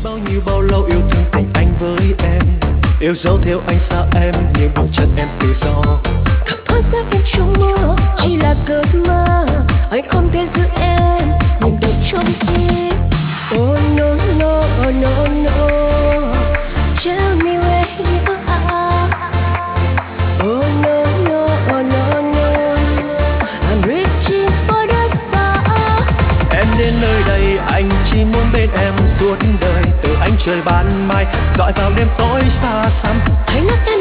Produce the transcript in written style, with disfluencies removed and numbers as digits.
bao lâu yêu thương tình anh với em, yêu dấu theo anh xa em nhưng bước chân em tự do. Thật thôi xa em trong mơ chỉ là cơn mơ, anh không thể giữ em nhưng được trong tim. Oh no no no no, tell me where you are. Oh no no no no, I'm reaching for the star. Em đến nơi đây anh chỉ muốn bên em suốt đời, từ ánh trời ban mai dọi vào đêm tối xa xăm. Hãy ngước lên